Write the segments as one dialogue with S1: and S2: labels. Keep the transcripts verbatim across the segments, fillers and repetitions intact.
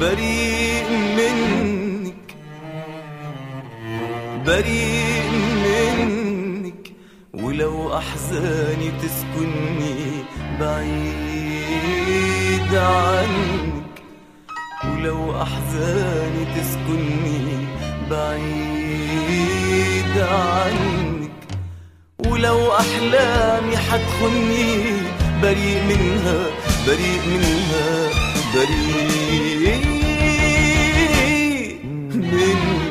S1: بريء منك، بريء منك، ولو أحزاني تسكنني بعيد عنك، ولو أحزاني تسكنني بعيد عنك، ولو أحلامي حتخني بريء منها، بريء منها، بريء منك.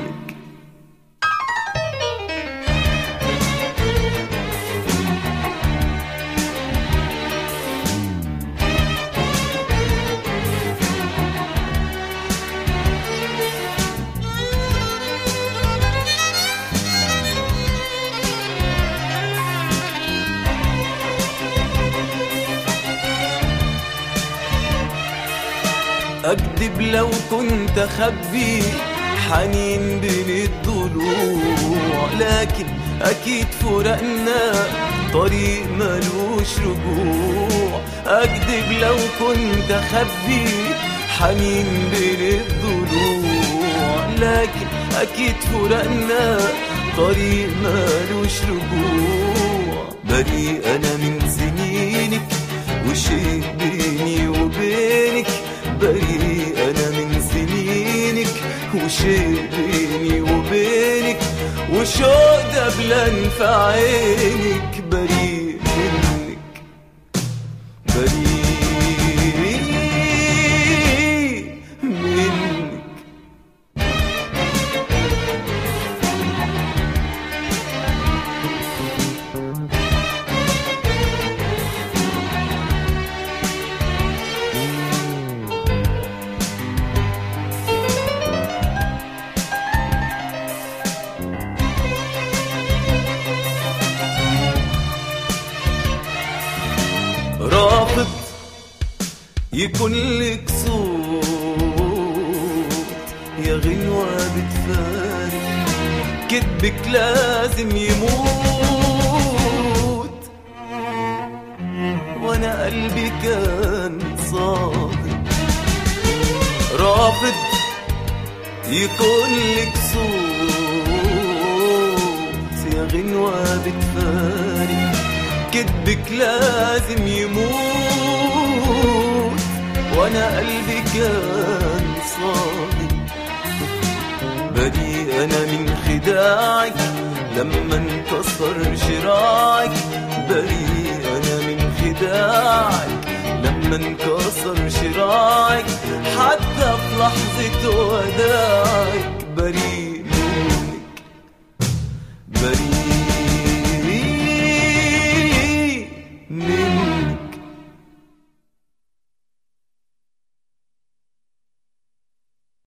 S1: أكذب لو كنت أخبي حنين بين الضلوع، لكن أكيد فرقنا طريق ملوش رجوع. أكذب لو كنت أخبي حنين بين الضلوع، لكن أكيد فرقنا طريق ملوش رجوع. بريء أنا من سنينك وشيء بيني وبينك، بريء أنا من سنينك وشيء بيني وبينك، وشوق دبلان في عينك. بريء منك، بريء منك. رافض يكون لك صوت يا غنوة بتفارق، كدبك لازم يموت، وانا قلبي كان صادق. رافض يكون لك صوت يا غنوة بتفارق، كدبك لازم يموت، وانا قلبي كان صادق. بريء انا من خداعك لما انكسر شراعك، بريء انا من خداعك لما انكسر شراعك، حتى في لحظة وداعك. بريء